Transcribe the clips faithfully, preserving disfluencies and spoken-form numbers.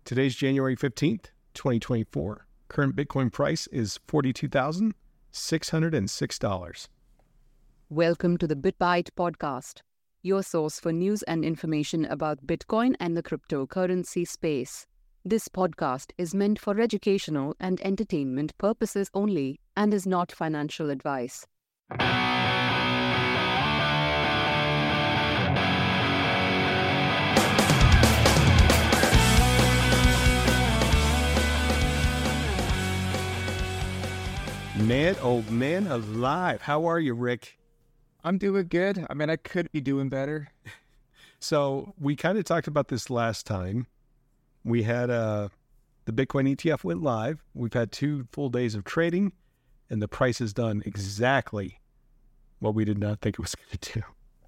Today's January fifteenth, twenty twenty-four. Current Bitcoin price is forty-two thousand six hundred six dollars. Welcome to the BitByte podcast, your source for news and information about Bitcoin and the cryptocurrency space. This podcast is meant for educational and entertainment purposes only and is not financial advice. Man, oh man alive. How are you, Rick? I'm doing good. I mean, I could be doing better. So we kind of talked about this last time. We had uh, the Bitcoin E T F went live. We've had two full days of trading, and the price has done exactly what we did not think it was going to do.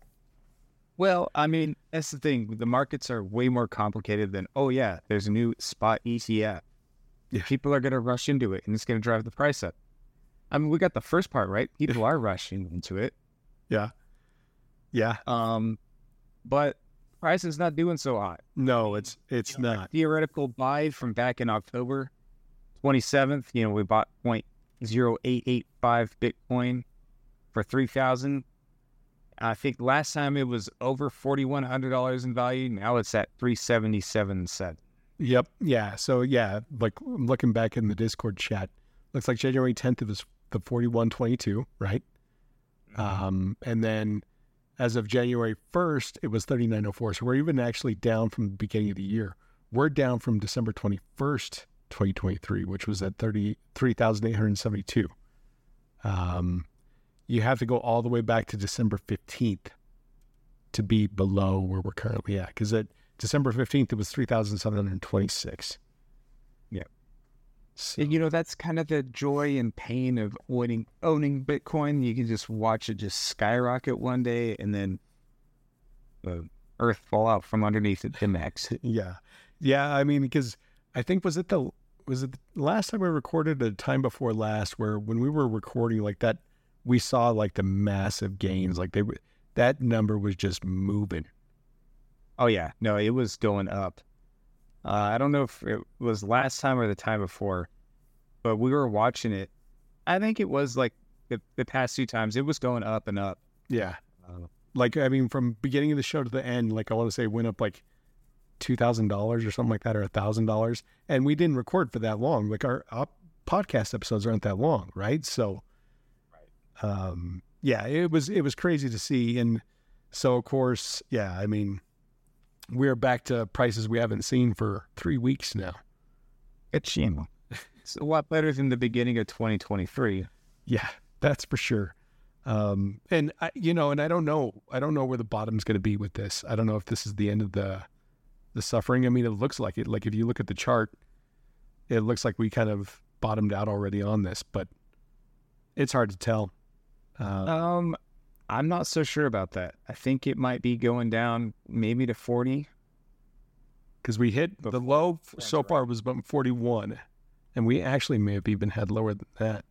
Well, I mean, that's the thing. The markets are way more complicated than, oh yeah, there's a new spot E T F. Yeah. People are going to rush into it, and it's going to drive the price up. I mean, we got the first part, right? People are rushing into it. Yeah. Yeah. Um, but price is not doing so hot. No, it's it's you know, not. Theoretical buy from back in October twenty-seventh, you know, we bought zero point zero eight eight five Bitcoin for three thousand dollars. I think last time it was over forty-one hundred dollars in value. Now it's at three seventy-seven cents. Yep. Yeah. So yeah, like I'm looking back in the Discord chat, looks like January tenth it was the forty-one twenty-two, right? Mm-hmm. Um, and then as of January first, it was thirty-nine oh four. So we're even actually down from the beginning of the year. We're down from December twenty-first, twenty twenty-three, which was at thirty-three thousand eight hundred seventy-two. Um, you have to go all the way back to December fifteenth to be below where we're currently at. Because at December fifteenth, it was three thousand seven hundred twenty-six. Yeah. So, you know, that's kind of the joy and pain of owning, owning Bitcoin. You can just watch it just skyrocket one day and then the earth fall out from underneath it to max. Yeah. Yeah. I mean, because I think, was it the, was it the last time we recorded, the time before last, where when we were recording like that, we saw like the massive gains, like they were, that number was just moving. Oh yeah. No, it was going up. Uh, I don't know if it was last time or the time before, but we were watching it. I think it was like the, the past two times. It was going up and up. Yeah. Uh, like, I mean, from beginning of the show to the end, like I want to say it went up like two thousand dollars or something like that, or one thousand dollars. And we didn't record for that long. Like our, our podcast episodes aren't that long, right? So, right. Um, yeah, it was, it was crazy to see. And so, of course, yeah, I mean, we're back to prices we haven't seen for three weeks now. It's, you know, it's a lot better than the beginning of twenty twenty-three. Yeah, that's for sure. Um, and I, you know, and I don't know, I don't know where the bottom's going to be with this. I don't know if this is the end of the, the suffering. I mean, it looks like it. Like if you look at the chart, it looks like we kind of bottomed out already on this, but it's hard to tell. Uh, um. I'm not so sure about that. I think it might be going down maybe to forty. Because we hit, the low so far was about forty-one. And we actually may have even had lower than that.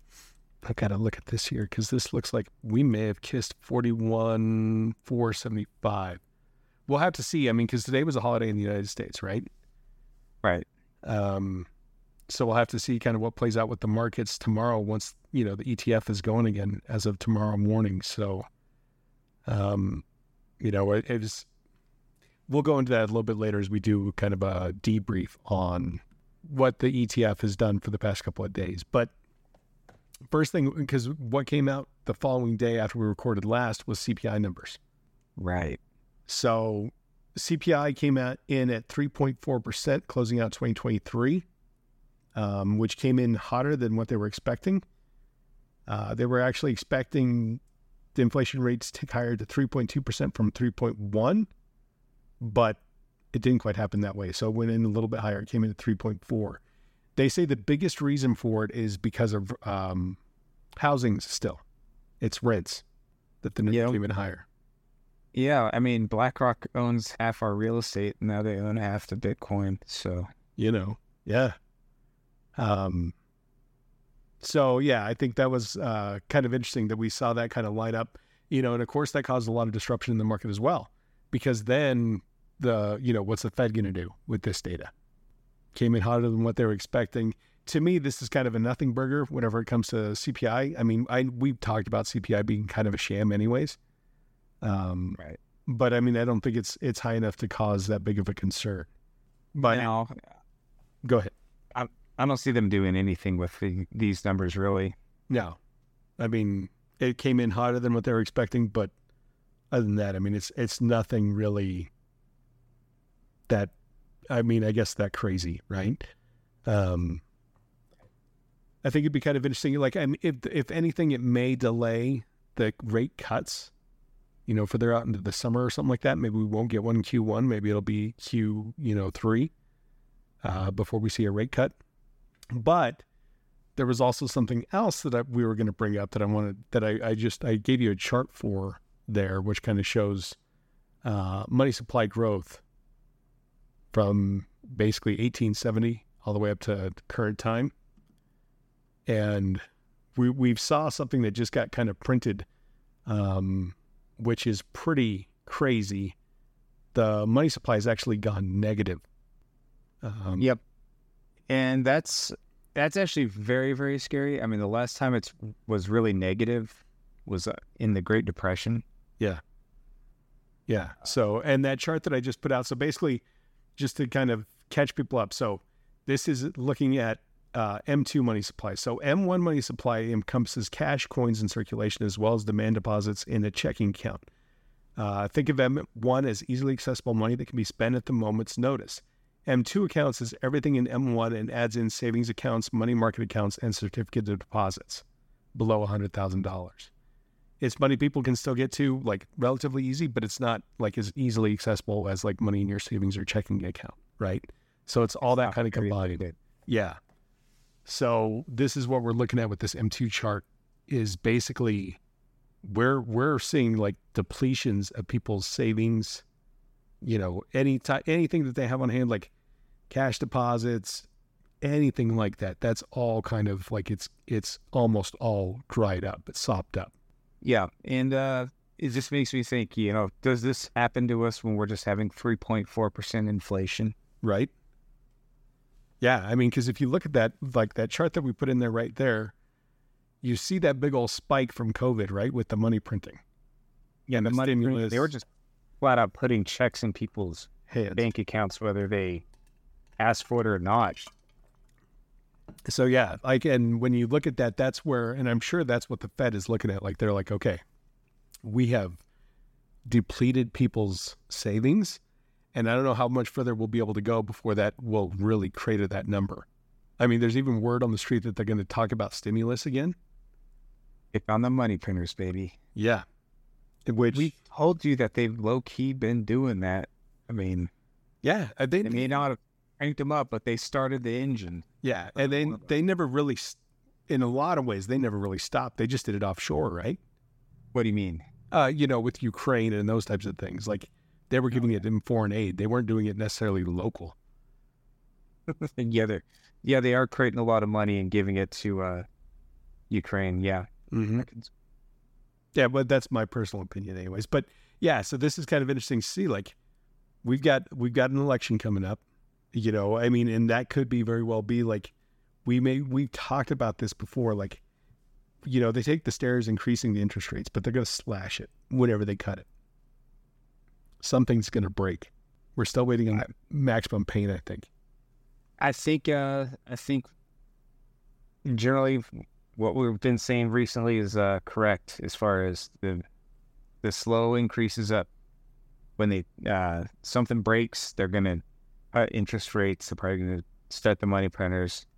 I got to look at this here because this looks like we may have kissed forty-one four seventy-five. We'll have to see. I mean, because today was a holiday in the United States, right? Right. Um, so we'll have to see kind of what plays out with the markets tomorrow once, you know, the E T F is going again as of tomorrow morning. So, um, you know, it, it's, we'll go into that a little bit later as we do kind of a debrief on what the E T F has done for the past couple of days. But first thing, because what came out the following day after we recorded last was C P I numbers. Right. So C P I came out in at three point four percent closing out twenty twenty-three. Um, which came in hotter than what they were expecting. Uh, they were actually expecting the inflation rates to tick higher to three point two percent from three point one, but it didn't quite happen that way. So it went in a little bit higher. It came in at three point four. They say the biggest reason for it is because of um, housing still. It's rents that the yeah. came in higher. Yeah, I mean, BlackRock owns half our real estate. Now they own half the Bitcoin. So, you know, yeah. Um, so yeah, I think that was, uh, kind of interesting that we saw that kind of light up, you know, and of course that caused a lot of disruption in the market as well, because then the, you know, what's the Fed going to do with this data? came in hotter than what they were expecting. To me, this is kind of a nothing burger whenever it comes to C P I. I mean, I we've talked about C P I being kind of a sham anyways. Um, Right. But I mean, I don't think it's it's high enough to cause that big of a concern. But Now, go ahead. I don't see them doing anything with the, these numbers, really. No, I mean, it came in hotter than what they were expecting, but other than that, I mean, it's it's nothing really that, I mean, I guess that crazy, right? Um, I think it'd be kind of interesting. Like, I mean, if if anything, it may delay the rate cuts, you know, further out into the summer or something like that. Maybe we won't get one in Q one. Maybe it'll be Q, you know, three uh, before we see a rate cut. But there was also something else that I, we were going to bring up that I wanted, that I, I just, I gave you a chart for there, which kind of shows uh, money supply growth from basically eighteen seventy all the way up to current time. And we we've saw something that just got kind of printed, um, which is pretty crazy. The money supply has actually gone negative. Um, Yep. And that's that's actually very, very scary. I mean, the last time it was really negative was uh, in the Great Depression. Yeah. Yeah. So, and that chart that I just put out, so basically just to kind of catch people up. So this is looking at uh, M two money supply. So M one money supply encompasses cash, coins in circulation, as well as demand deposits in a checking account. Uh, think of M one as easily accessible money that can be spent at the moment's notice. M two accounts is everything in M one and adds in savings accounts, money market accounts, and certificate of deposits below one hundred thousand dollars. It's money people can still get to, like, relatively easy, but it's not like as easily accessible as like money in your savings or checking account, right? So it's all that kind of combined. Yeah. So this is what we're looking at with this M two chart, is basically we're we're seeing like depletions of people's savings, you know, any t- anything that they have on hand, like cash deposits, anything like that. That's all kind of like it's it's almost all dried up, it's sopped up. Yeah, and uh, it just makes me think, you know, does this happen to us when we're just having three point four percent inflation? Right? Yeah, I mean, because if you look at that, like that chart that we put in there right there, you see that big old spike from COVID, right, with the money printing. Yeah, the money stimulus. They were just flat out putting checks in people's Hands. bank accounts, whether they asked for it or not. So yeah, like, and when you look at that, that's where, and I'm sure that's what the Fed is looking at. Like, they're like, okay, we have depleted people's savings, and I don't know how much further we'll be able to go before that will really crater that number. I mean, there's even word on the street that they're going to talk about stimulus again. Pick on the money printers, baby. Yeah. Which, We told you that they've low-key been doing that. I mean, yeah, uh, they, they may not have cranked them up, but they started the engine. yeah, and they they never really, s- in a lot of ways, they never really stopped. They just did it offshore, right? What do you mean? Uh, you know, with Ukraine and those types of things. Like, they were giving it in foreign aid. They weren't doing it necessarily local. yeah, they yeah, they are creating a lot of money and giving it to uh, Ukraine. Yeah. Mm-hmm. Yeah, but that's my personal opinion anyways. But yeah, so this is kind of interesting to see. Like, we've got we've got an election coming up, you know, I mean, and that could be very well be like, we may, we've talked about this before, like, you know, they take the stairs increasing the interest rates, but they're going to slash it whenever they cut it. Something's going to break. We're still waiting on maximum pain, I think. I think uh, I think generally what we've been saying recently is uh, correct as far as the the slow increases up. When they uh, something breaks, they're gonna cut interest rates. They're probably gonna start the money printers,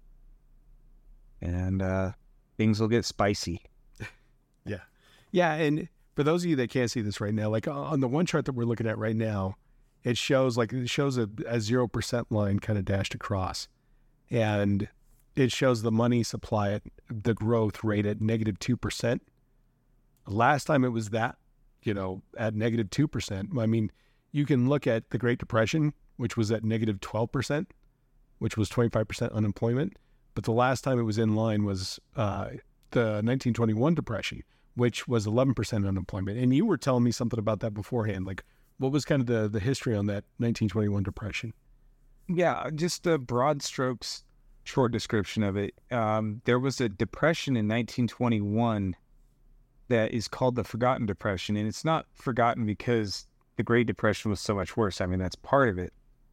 and uh, things will get spicy. Yeah. Yeah, and for those of you that can't see this right now, like on the one chart that we're looking at right now, it shows like it shows a, a zero percent line kind of dashed across, and it shows the money supply at the growth rate at negative two percent. Last time it was that, you know, at negative two percent. I mean, you can look at the Great Depression, which was at negative twelve percent, which was twenty-five percent unemployment. But the last time it was in line was uh, the nineteen twenty-one Depression, which was eleven percent unemployment. And you were telling me something about that beforehand. Like, what was kind of the, the history on that nineteen twenty-one Depression? Yeah, just the broad strokes, short description of it. Um, there was a depression in nineteen twenty-one that is called the Forgotten Depression, and it's not forgotten because the Great Depression was so much worse. I mean, that's part of it.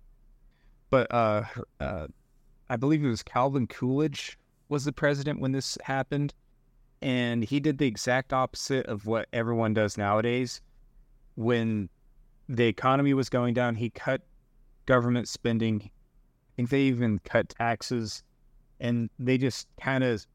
But uh, uh, I believe it was Calvin Coolidge was the president when this happened, and he did the exact opposite of what everyone does nowadays. When the economy was going down, he cut government spending. I think they even cut taxes, and they just kind of,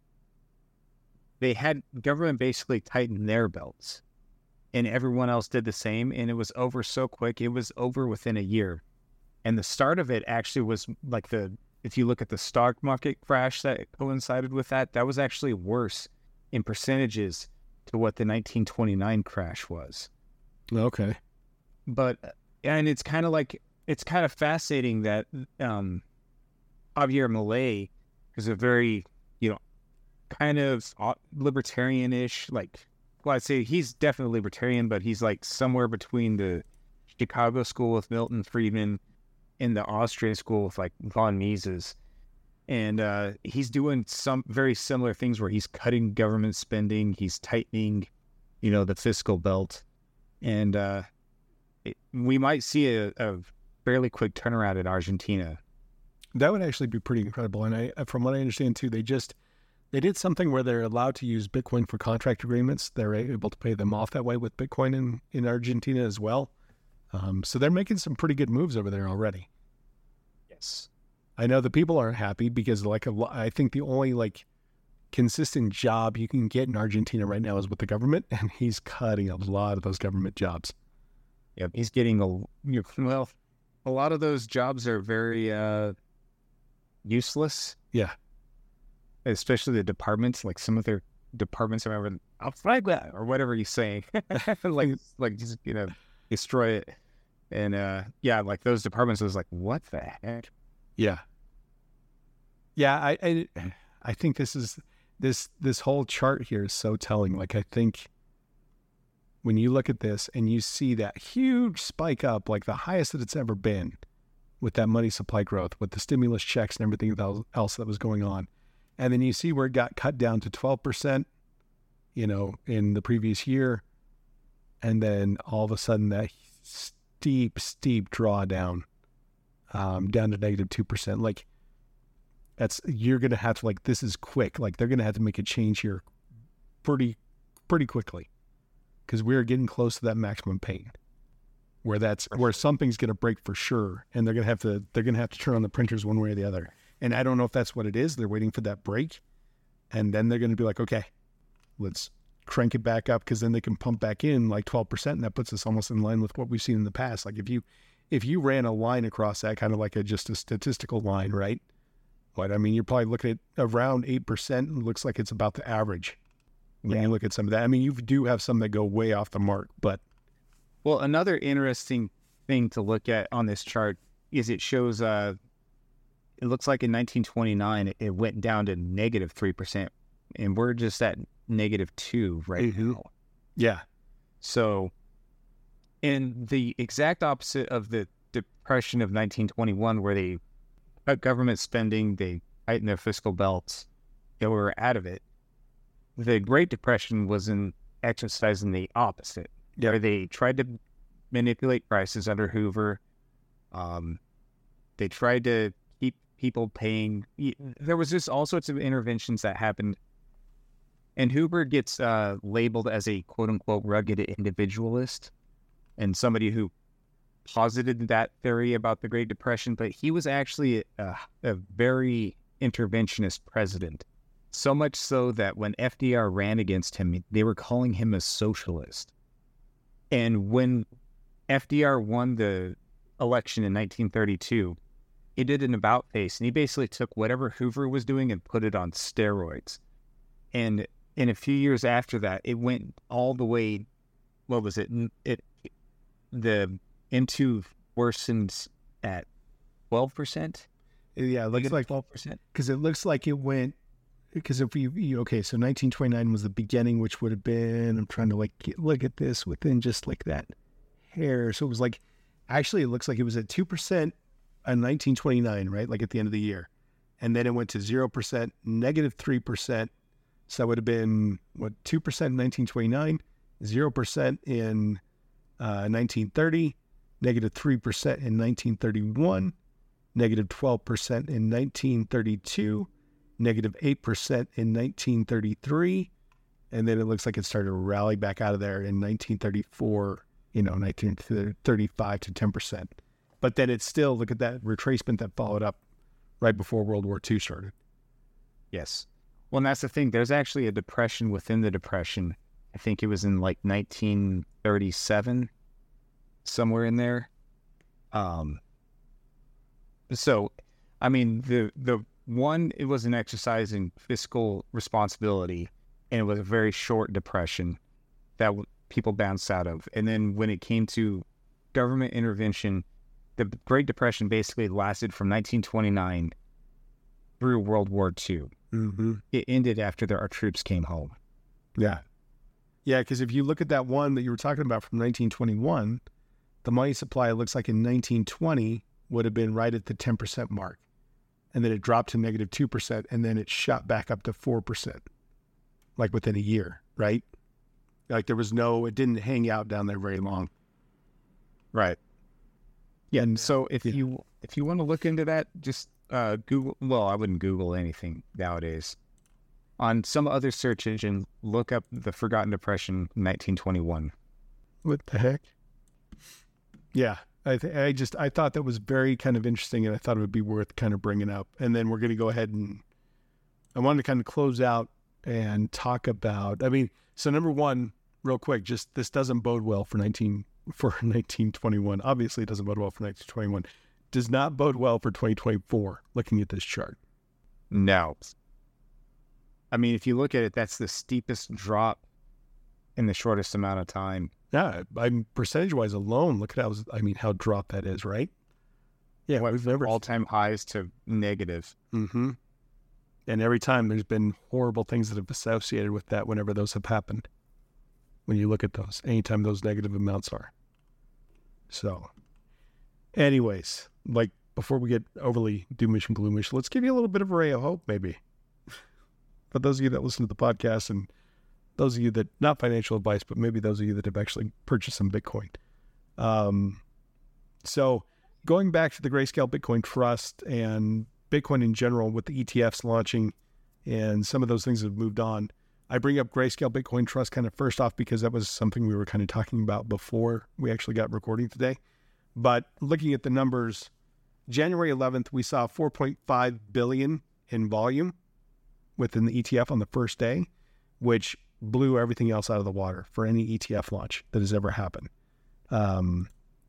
they had government basically tighten their belts, and everyone else did the same, and it was over so quick. It was over within a year. And the start of it actually was like the, if you look at the stock market crash that coincided with that, that was actually worse in percentages to what the nineteen twenty-nine crash was. Okay. But, and it's kind of like, it's kind of fascinating that um, Javier Milei is a very, you know, kind of libertarian-ish, like, well, I'd say he's definitely libertarian, but he's like somewhere between the Chicago school with Milton Friedman and the Austrian school with like von Mises. And uh, he's doing some very similar things where he's cutting government spending, he's tightening, you know, the fiscal belt. And uh, it, we might see a, a fairly quick turnaround in Argentina. That would actually be pretty incredible. And I, from what I understand too, they just, they did something where they're allowed to use Bitcoin for contract agreements. They're able to pay them off that way with Bitcoin in, in Argentina as well. Um, so they're making some pretty good moves over there already. Yes. I know the people aren't happy because like a, I think the only like consistent job you can get in Argentina right now is with the government, and he's cutting a lot of those government jobs. Yeah, he's getting a, well, a lot of those jobs are very uh, useless. Yeah. Especially the departments, like some of their departments, I remember, or whatever you say, like, like just, you know, destroy it. And uh, yeah, like those departments, I was like, what the heck? Yeah. Yeah, I, I, I think this is, this, this whole chart here is so telling. Like, I think when you look at this and you see that huge spike up, like the highest that it's ever been with that money supply growth, with the stimulus checks and everything else that was going on. And then you see where it got cut down to twelve percent, you know, in the previous year. And then all of a sudden that steep, steep drawdown um, down to negative two percent. Like, that's, you're going to have to, like, this is quick. Like, they're going to have to make a change here pretty, pretty quickly, because we're getting close to that maximum pain where that's, where something's going to break for sure. And they're going to have to, they're going to have to turn on the printers one way or the other. And I don't know if that's what it is. They're waiting for that break. And then they're going to be like, okay, let's crank it back up, because then they can pump back in like twelve percent. And that puts us almost in line with what we've seen in the past. Like if you, if you ran a line across that, kind of like a, just a statistical line, right? But I mean, you're probably looking at around eight percent. It looks like it's about the average when Yeah. you look at some of that. I mean, you do have some that go way off the mark, but. Well, another interesting thing to look at on this chart is it shows, uh, it looks like in nineteen twenty-nine, it, it went down to negative three percent, and we're just at negative two right Mm-hmm. now. Yeah. So, in the exact opposite of the depression of nineteen twenty-one, where they cut government spending, they tightened their fiscal belts, they were out of it. The Great Depression was in exercising the opposite, Yeah. where they tried to manipulate prices under Hoover. Um, they tried to keep people paying. There was just all sorts of interventions that happened. And Hoover gets uh, labeled as a quote-unquote rugged individualist and somebody who posited that theory about the Great Depression, but he was actually a, a very interventionist president. So much so that when F D R ran against him, they were calling him a socialist. And when F D R won the election in nineteen thirty-two, he did an about face, and he basically took whatever Hoover was doing and put it on steroids. And in a few years after that, it went all the way, what was it? It the M two worsened at twelve percent? Yeah, it looks like twelve percent. Because it looks like it went, because if you, you, okay, so nineteen twenty-nine was the beginning, which would have been, I'm trying to like get, look at this within just like that hair. So it was like, actually, it looks like it was at two percent in nineteen twenty-nine, right? Like at the end of the year. And then it went to zero percent, negative three percent. So that would have been, what, two percent in nineteen twenty-nine, zero percent in uh, nineteen thirty, negative three percent in nineteen thirty-one, negative twelve percent in nineteen thirty-two, negative eight percent in nineteen thirty-three, and then it looks like it started to rally back out of there in nineteen thirty-four, you know, nineteen thirty-five to ten percent. But then it's still, look at that retracement that followed up right before World War Two started. Yes. Well, and that's the thing. There's actually a depression within the depression. I think it was in like nineteen thirty-seven, somewhere in there. Um. So, I mean, the the one, it was an exercise in fiscal responsibility, and it was a very short depression that w- people bounced out of. And then when it came to government intervention, the Great Depression basically lasted from nineteen twenty-nine through World War Two. Mm-hmm. It ended after the, our troops came home. Yeah. Yeah, because if you look at that one that you were talking about from nineteen twenty-one, the money supply, it looks like in nineteen twenty would have been right at the ten percent mark. And then it dropped to negative two percent, and then it shot back up to four percent, like within a year, right? Like there was no, it didn't hang out down there very long. Right. Yeah. And so if Yeah. you if you want to look into that, just uh, Google. Well, I wouldn't Google anything nowadays. On some other search engine, look up the Forgotten Depression, nineteen twenty-one. What the heck? Yeah, I th- I just I thought that was very kind of interesting, and I thought it would be worth kind of bringing up. And then we're going to go ahead and I wanted to kind of close out and talk about. I mean, so number one, real quick, just this doesn't bode well for nineteen for nineteen twenty-one. Obviously, it doesn't bode well for nineteen twenty-one. Does not bode well for twenty twenty-four. Looking at this chart, No. I mean, if you look at it, that's the steepest drop in the shortest amount of time. yeah, I'm percentage wise alone. Look at how I mean how dropped that is, right? Yeah, What, we've never all-time highs to negative. Mm-hmm. And every time there's been horrible things that have associated with that whenever those have happened. When you look at those, anytime those negative amounts are. So, anyways, like before we get overly doomish and gloomish, let's give you a little bit of a ray of hope, maybe. For those of you that listen to the podcast and those of you that, not financial advice, but maybe those of you that have actually purchased some Bitcoin. Um, so going back to the Grayscale Bitcoin Trust and Bitcoin in general with the E T Fs launching and some of those things have moved on, I bring up Grayscale Bitcoin Trust kind of first off because that was something we were kind of talking about before we actually got recording today. But looking at the numbers, January eleventh, we saw four point five billion in volume within the E T F on the first day, which blew everything else out of the water for any E T F launch that has ever happened. Um,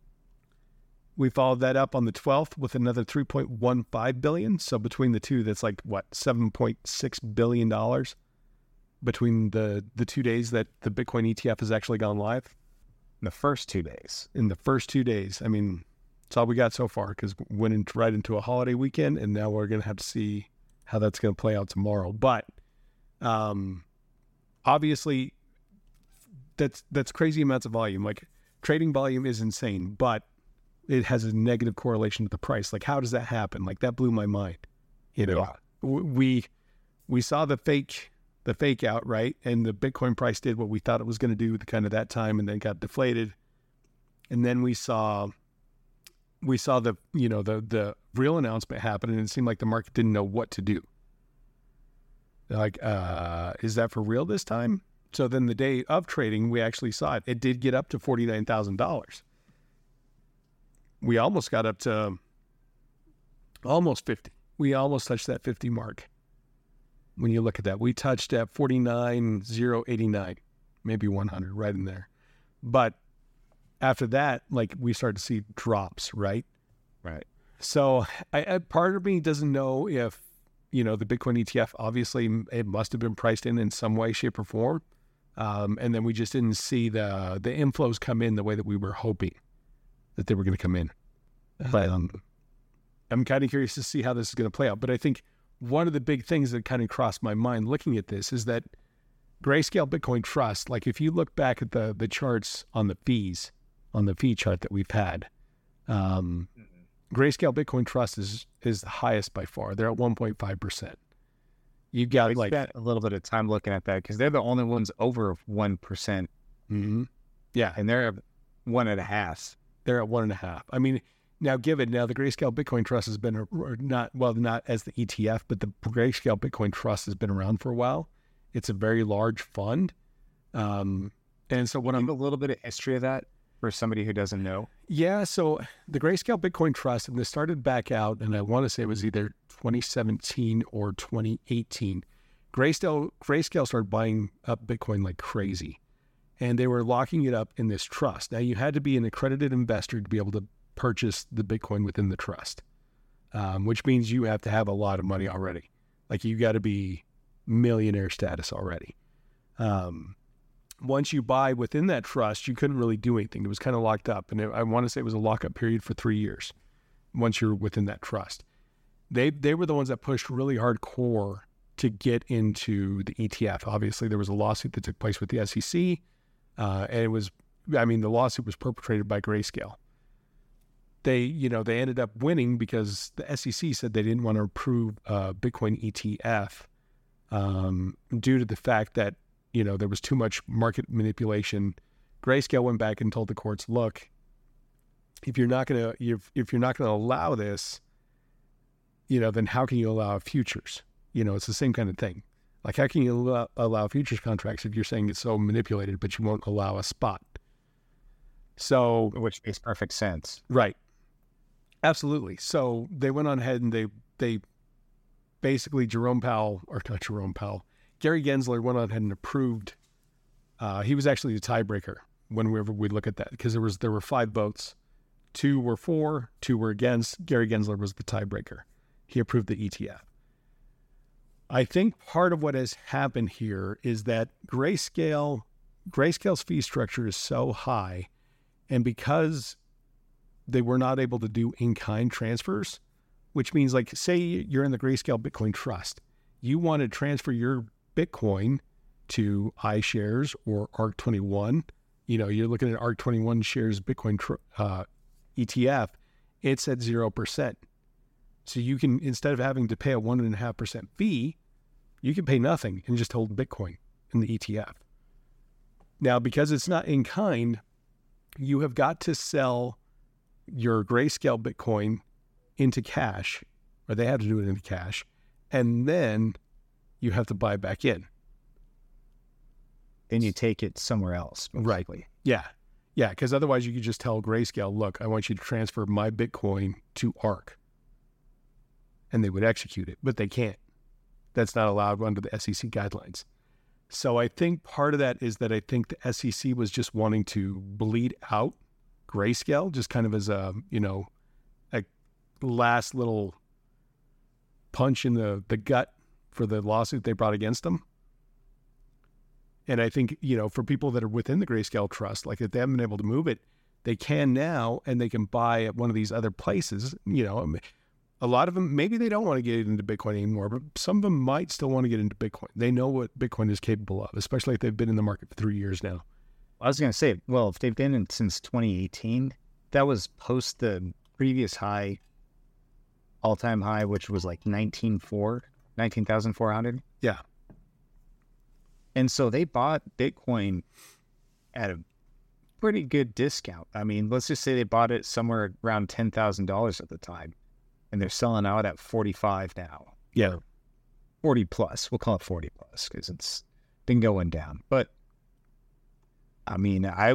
we followed that up on the twelfth with another three point one five billion. So between the two, that's like what, seven point six billion dollars between the, the two days that the Bitcoin E T F has actually gone live. In the first two days. In the first two days. I mean, it's all we got so far because we went into, right into a holiday weekend, and now we're going to have to see how that's going to play out tomorrow. But um, obviously, that's that's crazy amounts of volume. Like trading volume is insane, but it has a negative correlation to the price. Like, how does that happen? Like, that blew my mind. You know, Yeah. we we saw the fake the fake out, right? And the Bitcoin price did what we thought it was going to do the kind of that time, and then got deflated. And then we saw we saw the you know the the real announcement happen, and it seemed like the market didn't know what to do. Like, uh, is that for real this time? So then the day of trading, we actually saw it. It did get up to forty-nine thousand dollars. We almost got up to almost fifty. We almost touched that fifty mark. When you look at that, we touched at forty-nine thousand eighty-nine, maybe one hundred, right in there. But after that, like, we started to see drops, right? Right. So I, I, part of me doesn't know if, you know, the Bitcoin E T F, obviously it must have been priced in in some way, shape, or form. Um, and then we just didn't see the the inflows come in the way that we were hoping that they were going to come in. But um, I'm kind of curious to see how this is going to play out. But I think one of the big things that kind of crossed my mind looking at this is that Grayscale Bitcoin Trust, like if you look back at the the charts on the fees, on the fee chart that we've had, um, Grayscale Bitcoin Trust is is the highest by far. They're at one point five percent. You got We like spent a little bit of time looking at that because they're the only ones over one percent, mhm. yeah, and they're one and a half. they're at one and a half. I mean, now given now the Grayscale Bitcoin Trust has been a, or not well not as the E T F, but the Grayscale Bitcoin Trust has been around for a while. It's a very large fund, um, and so what Give I'm a little bit of history of that for somebody who doesn't know. yeah. So the Grayscale Bitcoin Trust, and this started back out, and I want to say it was either twenty seventeen or twenty eighteen. Grayscale Grayscale started buying up Bitcoin like crazy, and they were locking it up in this trust. Now you had to be an accredited investor to be able to purchase the Bitcoin within the trust, um, which means you have to have a lot of money already. Like you got to be millionaire status already. Um, once you buy within that trust, you couldn't really do anything. It was kind of locked up, and it, I want to say it was a lockup period for three years. Once you're within that trust, they they were the ones that pushed really hardcore to get into the E T F. Obviously, there was a lawsuit that took place with the S E C, uh, and it was, I mean, the lawsuit was perpetrated by Grayscale. They, you know, they ended up winning because the S E C said they didn't want to approve uh, Bitcoin E T F um, due to the fact that, you know, there was too much market manipulation. Grayscale went back and told the courts, look, if you're not going to, if, if you're not going to allow this, you know, then how can you allow futures? You know, it's the same kind of thing. Like, how can you allow, allow futures contracts if you're saying it's so manipulated, but you won't allow a spot? So, Which makes perfect sense. right. Absolutely. So they went on ahead and they, they basically Jerome Powell, or not Jerome Powell, Gary Gensler went on ahead and approved. Uh, he was actually the tiebreaker whenever we look at that, because there was, there were five votes. Two were for, two were against. Gary Gensler was the tiebreaker. He approved the E T F. I think part of what has happened here is that Grayscale, Grayscale's fee structure is so high, and because they were not able to do in-kind transfers, which means, like, say you're in the Grayscale Bitcoin Trust, you want to transfer your Bitcoin to iShares or A R C twenty-one. You know, you're looking at A R C twenty-one shares Bitcoin tr- uh, E T F. It's at zero percent. So you can, instead of having to pay a one and a half percent fee, you can pay nothing and just hold Bitcoin in the E T F. Now, because it's not in kind, you have got to sell your Grayscale Bitcoin into cash, or they have to do it into cash, and then you have to buy back in. Then you take it somewhere else. Right. Yeah. Yeah, because otherwise you could just tell Grayscale, look, I want you to transfer my Bitcoin to A R C. And they would execute it, but they can't. That's not allowed under the S E C guidelines. So I think part of that is that I think the S E C was just wanting to bleed out Grayscale, just kind of as a, you know, a last little punch in the, the gut for the lawsuit they brought against them. And I think, you know, for people that are within the Grayscale Trust, like if they haven't been able to move it, they can now, and they can buy at one of these other places. You know, a lot of them, maybe they don't want to get into Bitcoin anymore, but some of them might still want to get into Bitcoin. They know what Bitcoin is capable of, especially if they've been in the market for three years now. I was going to say, well, if they've been in since twenty eighteen, that was post the previous high, all-time high, which was like nineteen thousand four hundred. Yeah. And so they bought Bitcoin at a pretty good discount. I mean, let's just say they bought it somewhere around ten thousand dollars at the time, and they're selling out at forty-five now. Yeah. forty plus. We'll call it forty plus because it's been going down. But I mean, I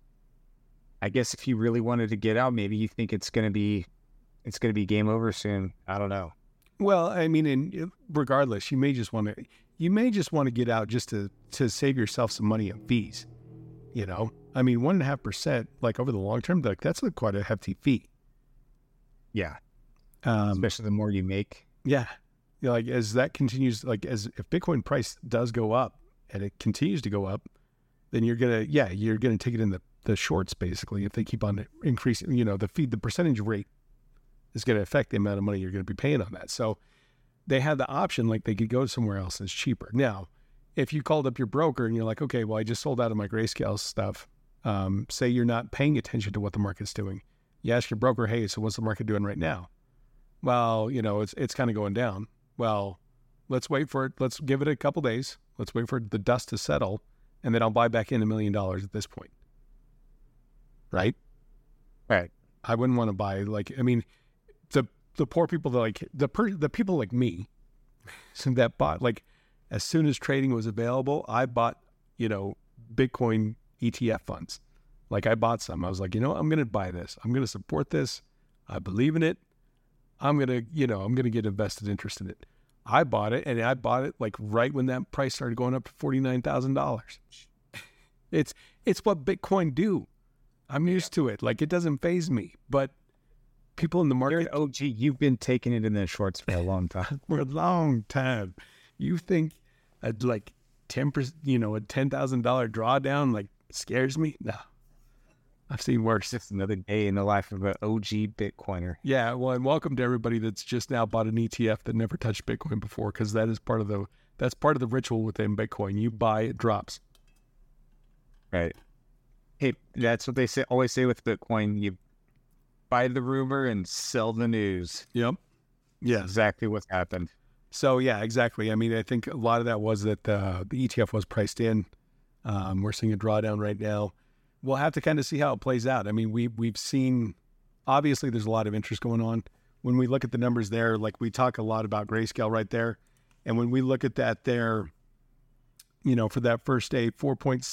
I guess if you really wanted to get out, maybe you think it's gonna be it's gonna be game over soon. I don't know. Well, I mean, and regardless, you may just want to you may just want to get out just to to save yourself some money in fees. You know, I mean, one and a half percent, like over the long term, like that's a, quite a hefty fee. Yeah, um, especially the more you make. Yeah, you know, like as that continues, like as if Bitcoin price does go up and it continues to go up, then you're gonna yeah you're gonna take it in the the shorts basically. If they keep on increasing, you know, the fee, the percentage rate is going to affect the amount of money you're going to be paying on that. So they had the option, like they could go somewhere else that's cheaper. Now, if you called up your broker and you're like, okay, well, I just sold out of my Grayscale stuff. Um, say you're not paying attention to what the market's doing. You ask your broker, hey, so what's the market doing right now? Well, you know, it's it's kind of going down. Well, let's wait for it. Let's give it a couple days. Let's wait for the dust to settle, and then I'll buy back in a million dollars at this point. Right? Right. I wouldn't want to buy, like, I mean, the the poor people that like the per, the people like me that bought, like, as soon as trading was available, I bought, you know, Bitcoin E T F funds. Like, I bought some. I was like, you know, I'm going to buy this. I'm going to support this. I believe in it. I'm going to, you know, I'm going to get invested interest in it. I bought it, and I bought it like right when that price started going up to forty-nine thousand dollars. It's it's what Bitcoin do. I'm used to it. Like, it doesn't faze me. But people in the market, You're an O G. You've been taking it in the shorts for a long time. for a long time. You think a like ten percent, you know, a ten thousand dollar drawdown like scares me? No, I've seen worse. Just another day in the life of an O G Bitcoiner. Yeah, well, and welcome to everybody that's just now bought an E T F that never touched Bitcoin before, because that is part of the that's part of the ritual within Bitcoin. You buy, it drops. Right. Hey, that's what they say. Always say with Bitcoin: you buy the rumor and sell the news. Yep. Yeah. Exactly what's happened. So yeah, exactly. I mean, I think a lot of that was that uh, the E T F was priced in. Um, we're seeing a drawdown right now. We'll have to kind of see how it plays out. I mean, we we've seen, obviously, there's a lot of interest going on. When we look at the numbers there, like we talk a lot about Grayscale right there, and when we look at that there, you know, for that first day, four point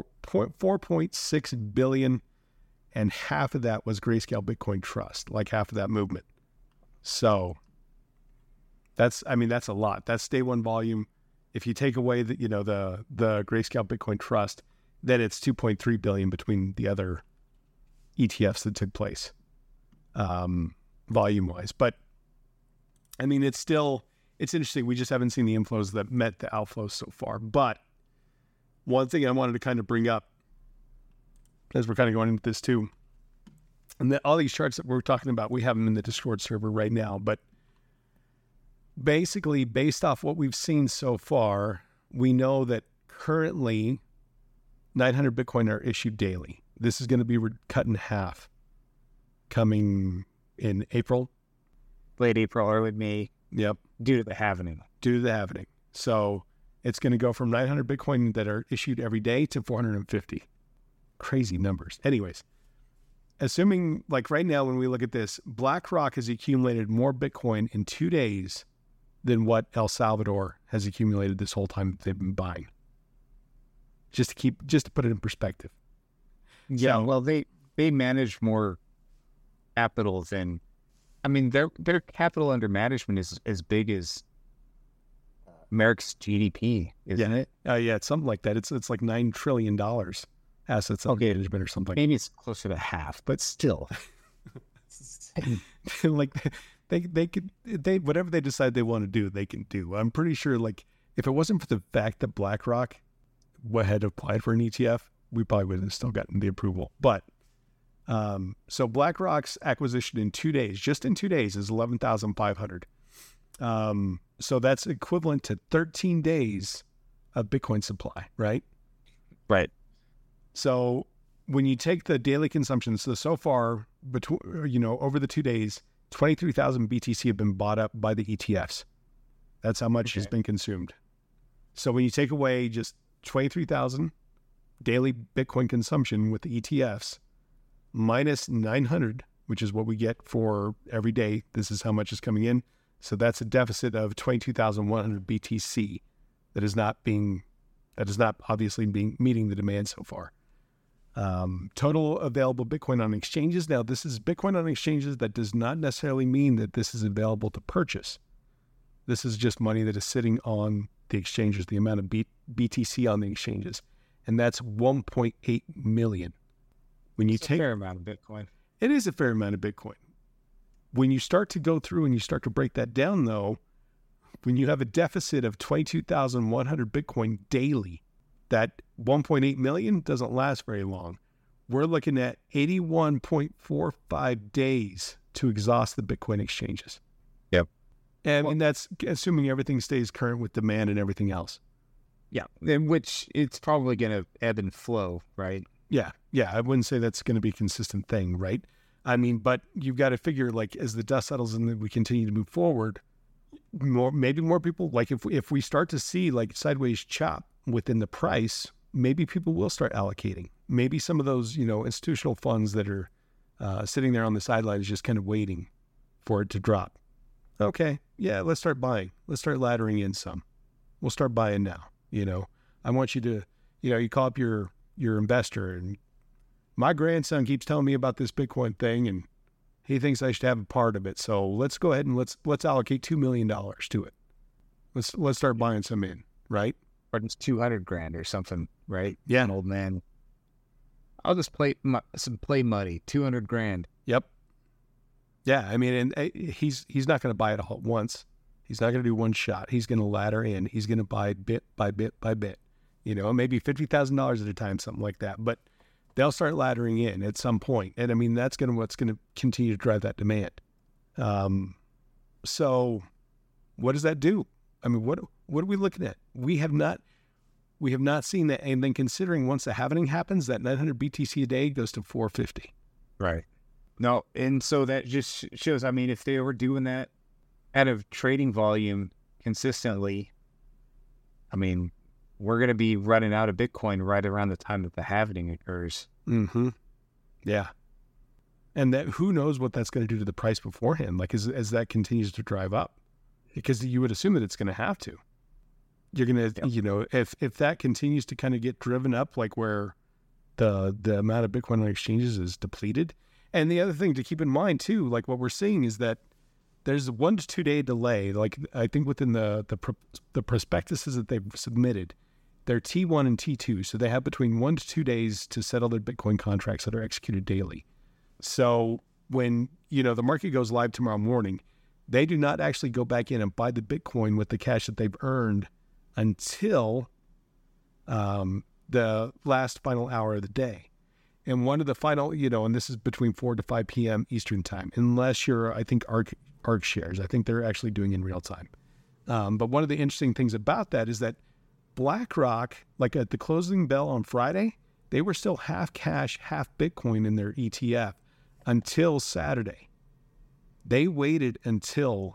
six billion, and half of that was Grayscale Bitcoin Trust, like half of that movement. So that's, I mean, that's a lot. That's day one volume. If you take away the, you know, the the Grayscale Bitcoin Trust, then it's two point three billion between the other E T Fs that took place, um, volume wise. But I mean, it's still, it's interesting. We just haven't seen the inflows that met the outflows so far. But one thing I wanted to kind of bring up as we're kind of going into this too, and that all these charts that we're talking about, we have them in the Discord server right now. But basically, based off what we've seen so far, we know that currently nine hundred Bitcoin are issued daily. This is going to be cut in half coming in April. Late April, early May. Yep. Due to the halvening. Due to the halvening. So it's going to go from nine hundred Bitcoin that are issued every day to four hundred fifty. Crazy numbers. Anyways, assuming, like right now when we look at this, BlackRock has accumulated more Bitcoin in two days than what El Salvador has accumulated this whole time that they've been buying. Just to keep, just to put it in perspective. Yeah, So- well, they they manage more capital than, I mean, their their capital under management is as big as America's G D P, isn't it? Uh, yeah, it's something like that. It's it's like nine trillion dollars assets under Okay. management or something. Maybe it's closer to half, but still. Like they they could they whatever they decide they want to do, they can do. I'm pretty sure, like, if it wasn't for the fact that BlackRock had applied for an E T F, we probably would have still gotten the approval. But um, so BlackRock's acquisition in two days, just in two days, is eleven thousand five hundred. Um, so that's equivalent to thirteen days of Bitcoin supply, right? Right. So when you take the daily consumption, so so far, between, you know, over the two days, twenty-three thousand B T C have been bought up by the E T Fs. That's how much has Okay. been consumed. So when you take away just twenty-three thousand daily Bitcoin consumption with the E T Fs, minus nine hundred, which is what we get for every day, this is how much is coming in. So that's a deficit of twenty-two thousand one hundred B T C that is not being, that is not obviously being meeting the demand so far. Um, total available Bitcoin on exchanges. Now, this is Bitcoin on exchanges. That does not necessarily mean that this is available to purchase. This is just money that is sitting on the exchanges, the amount of B- BTC on the exchanges. And that's one point eight million. When you It's a take, fair amount of Bitcoin. it is a fair amount of Bitcoin. When you start to go through and you start to break that down, though, when you have a deficit of twenty-two thousand one hundred Bitcoin daily, that one point eight million doesn't last very long. We're looking at eighty-one point four five days to exhaust the Bitcoin exchanges. Yep. And, and that's assuming everything stays current with demand and everything else. Yeah. In which it's probably going to ebb and flow, right? Yeah, yeah. I wouldn't say that's going to be a consistent thing, right? I mean, but you've got to figure, like, as the dust settles and we continue to move forward, more maybe more people, like if if we start to see like sideways chop within the price, maybe people will start allocating. Maybe some of those, you know, institutional funds that are uh, sitting there on the sidelines just kind of waiting for it to drop. Okay, yeah, let's start buying. Let's start laddering in some. We'll start buying now. You know, I want you to, you know, you call up your your investor, and my grandson keeps telling me about this Bitcoin thing, and he thinks I should have a part of it. So let's go ahead and let's let's allocate two million dollars to it. Let's let's start buying some in, right? Or it's two hundred grand or something, right? Yeah, an old man. I'll just play some play money, two hundred grand. Yep. Yeah, I mean, and uh, he's he's not going to buy it all at once. He's not going to do one shot. He's going to ladder in. He's going to buy bit by bit by bit. You know, maybe fifty thousand dollars at a time, something like that. But they'll start laddering in at some point, and I mean, that's going to what's going to continue to drive that demand. Um, so, what does that do? I mean, what what are we looking at? We have not we have not seen that, and then considering once the halving happens, that nine hundred B T C a day goes to four fifty. Right. No, and so that just shows, I mean, if they were doing that out of trading volume consistently, I mean, we're going to be running out of Bitcoin right around the time that the halving occurs. Mm-hmm. Yeah. And that, who knows what that's going to do to the price beforehand, like as as that continues to drive up, because you would assume that it's going to have to. You're going to, yep. you know, if if that continues to kind of get driven up, like where the the amount of Bitcoin on exchanges is depleted. And the other thing to keep in mind too, like what we're seeing is that there's a one to two day delay. Like I think within the the the prospectuses that they've submitted, they're T one and T two, so they have between one to two days to settle their Bitcoin contracts that are executed daily. So when, you know, the market goes live tomorrow morning, they do not actually go back in and buy the Bitcoin with the cash that they've earned until um, the last final hour of the day. And one of the final, you know, and this is between four to five p.m. Eastern time, unless you're, I think, ARK, ARK shares. I think they're actually doing in real time. Um, but one of the interesting things about that is that BlackRock, like at the closing bell on Friday, they were still half cash, half Bitcoin in their E T F until Saturday. They waited until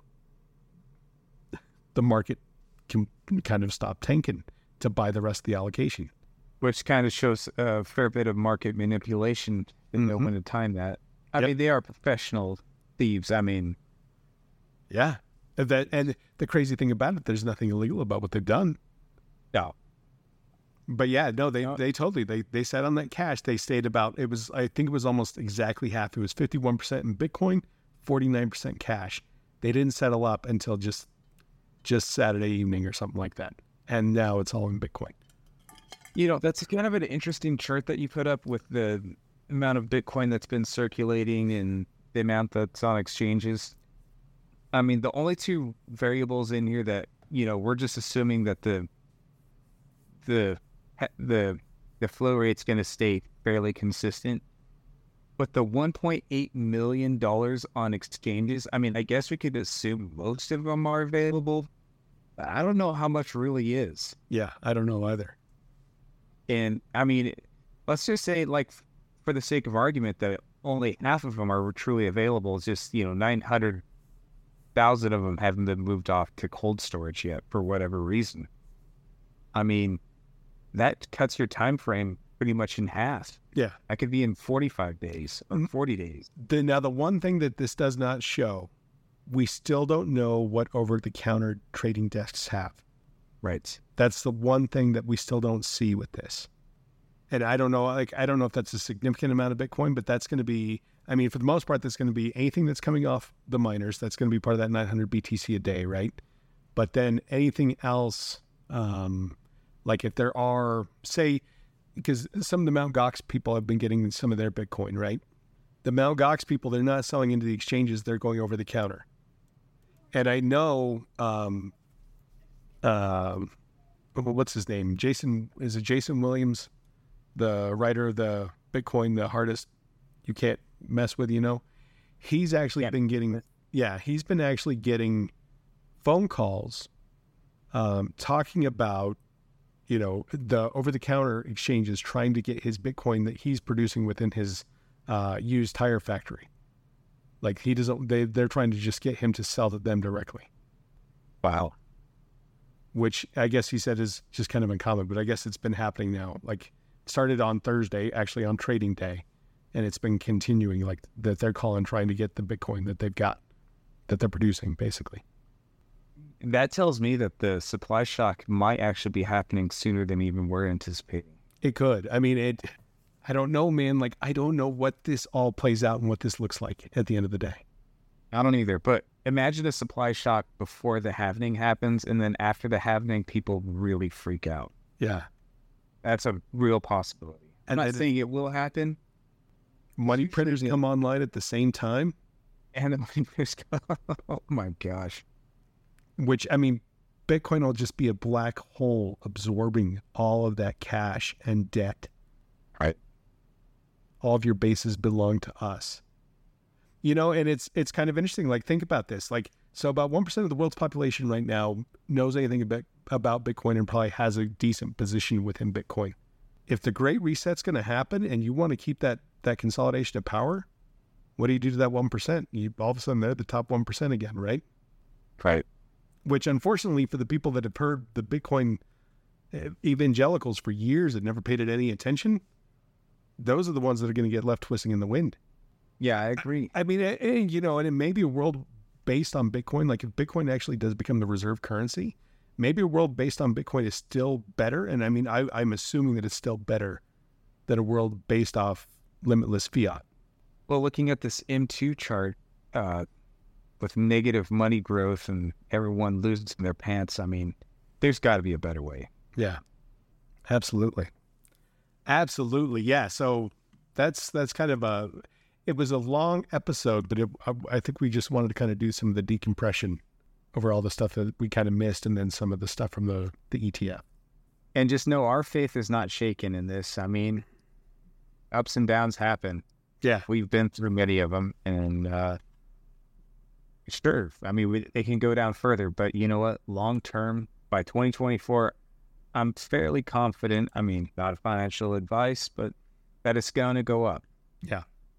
the market can kind of stop tanking to buy the rest of the allocation. Which kind of shows a fair bit of market manipulation. They know mm-hmm. when to time that. I yep. mean, they are professional thieves. I mean, yeah. That and the crazy thing about it, there's nothing illegal about what they've done. No. But yeah, no, they no. they totally they they sat on that cash. They stayed about it was I think it was almost exactly half. It was fifty-one percent in Bitcoin, forty-nine percent cash. They didn't settle up until just just Saturday evening or something like that. And now it's all in Bitcoin. You know, that's kind of an interesting chart that you put up with the amount of Bitcoin that's been circulating and the amount that's on exchanges. I mean, the only two variables in here that, you know, we're just assuming that the the the the flow rate's going to stay fairly consistent. But the one point eight million dollars on exchanges, I mean, I guess we could assume most of them are available. But I don't know how much really is. Yeah, I don't know either. And I mean, let's just say, like, for the sake of argument, that only half of them are truly available. It's just, you know, nine hundred thousand of them haven't been moved off to cold storage yet for whatever reason. I mean, that cuts your time frame pretty much in half. Yeah. That could be in forty-five days or forty days. The, now, the one thing that this does not show, we still don't know what over-the-counter trading desks have. Right. That's the one thing that we still don't see with this. And I don't know, like, I don't know if that's a significant amount of Bitcoin, but that's going to be, I mean, for the most part, that's going to be anything that's coming off the miners. That's going to be part of that nine hundred B T C a day, right? But then anything else, um, like if there are, say, because some of the Mt. Gox people have been getting some of their Bitcoin, right? The Mt. Gox people, they're not selling into the exchanges. They're going over the counter. And I know, um, um, what's his name? Jason, is it Jason Williams, the writer of the Bitcoin, the hardest you can't mess with, you know? He's actually yeah. been getting, yeah, he's been actually getting phone calls um, talking about, you know, the over-the-counter exchanges trying to get his Bitcoin that he's producing within his uh, used tire factory. Like he doesn't, they, they're trying to just get him to sell to them directly. Wow. Which I guess he said is just kind of uncommon, but I guess it's been happening now. Like it started on Thursday, actually on trading day, and it's been continuing like that they're calling, trying to get the Bitcoin that they've got, that they're producing basically. That tells me that the supply shock might actually be happening sooner than even we're anticipating. It could. I mean, it, I don't know, man. Like, I don't know what this all plays out and what this looks like at the end of the day. I don't either, but imagine a supply shock before the halvening happens, and then after the halvening, people really freak out. Yeah. That's a real possibility. I'm And not I- saying it will happen. Money printers Yeah. come online at the same time, And the money printers go, oh my gosh. which, I mean, Bitcoin will just be a black hole absorbing all of that cash and debt. Right. All of your bases belong to us. You know, and it's it's kind of interesting. Like, think about this. Like, so about one percent of the world's population right now knows anything about, about Bitcoin and probably has a decent position within Bitcoin. If the Great Reset's going to happen and you want to keep that that consolidation of power, what do you do to that one percent? You, all of a sudden, they're the top one percent again, right? Right. Which, unfortunately, for the people that have heard the Bitcoin uh, evangelicals for years and never paid it any attention, those are the ones that are going to get left twisting in the wind. Yeah, I agree. I mean, and, and, you know, and it may be a world based on Bitcoin. Like if Bitcoin actually does become the reserve currency, maybe a world based on Bitcoin is still better. And I mean, I, I'm assuming that it's still better than a world based off limitless fiat. Well, looking at this M two chart, uh, with negative money growth and everyone losing their pants, I mean, there's got to be a better way. Yeah, absolutely. Absolutely. Yeah. So that's, that's kind of a, it was a long episode, but it, I, I think we just wanted to kind of do some of the decompression over all the stuff that we kind of missed. And then some of the stuff from the, the E T F. And just know our faith is not shaken in this. I mean, ups and downs happen. Yeah. We've been through many of them, and uh, sure, I mean, we, they can go down further, but you know what? Long term, by twenty twenty-four, I'm fairly confident. I mean, not financial advice, but that it's going to go up. Yeah.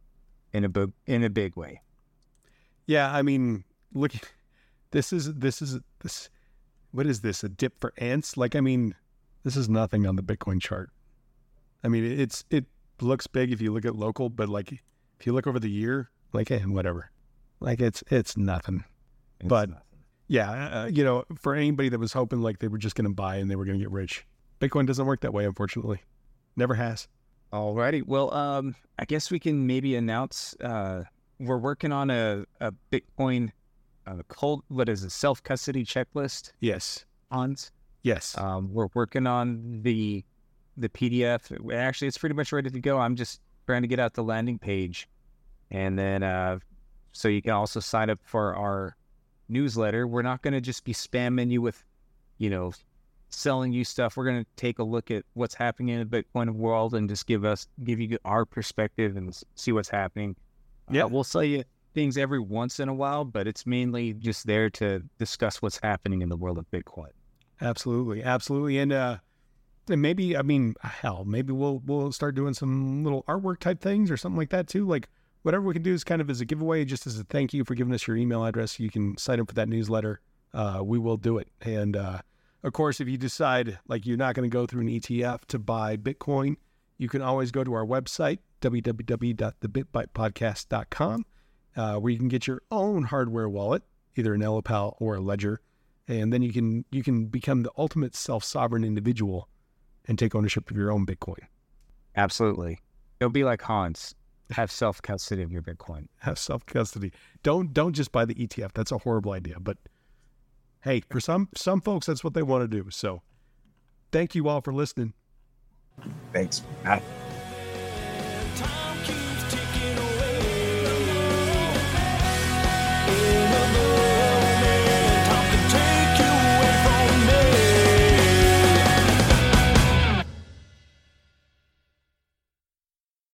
In a big, in a big way. Yeah. I mean, look, this is, this is, this, what is this? A dip for ants? Like, I mean, this is nothing on the Bitcoin chart. I mean, it's, it looks big if you look at local, but like, if you look over the year, like, eh, whatever, like it's, it's nothing. It's But nothing. yeah, uh, you know, for anybody that was hoping like they were just going to buy and they were going to get rich, Bitcoin doesn't work that way, unfortunately. Never has. Alrighty. Well, um, I guess we can maybe announce uh, we're working on a, a Bitcoin uh, cold, what is it, self-custody checklist, Yes. Hans. Yes. Um, we're working on the the P D F. Actually, it's pretty much ready to go. I'm just trying to get out the landing page. And then uh, so you can also sign up for our newsletter. We're not going to just be spamming you with, you know, selling you stuff. We're going to take a look at what's happening in the Bitcoin world and just give us give you our perspective and see what's happening. Yeah. Uh, we'll sell you things every once in a while, but it's mainly just there to discuss what's happening in the world of Bitcoin. Absolutely. Absolutely. And, uh, and maybe, I mean, hell, maybe we'll, we'll start doing some little artwork type things or something like that too. Like whatever we can do is kind of as a giveaway, just as a thank you for giving us your email address. You can sign up for that newsletter. Uh, we will do it. And, uh, of course, if you decide like you're not going to go through an E T F to buy Bitcoin, you can always go to our website, w w w dot the bitbyte podcast dot com, uh, where you can get your own hardware wallet, either an L P A L or a Ledger. And then you can you can become the ultimate self-sovereign individual and take ownership of your own Bitcoin. Absolutely. It'll be like Hans. Have self-custody of your Bitcoin. Have self-custody. Don't don't just buy the E T F. That's a horrible idea. But hey, for some some folks, that's what they want to do. So thank you all for listening. Thanks, Matt. Time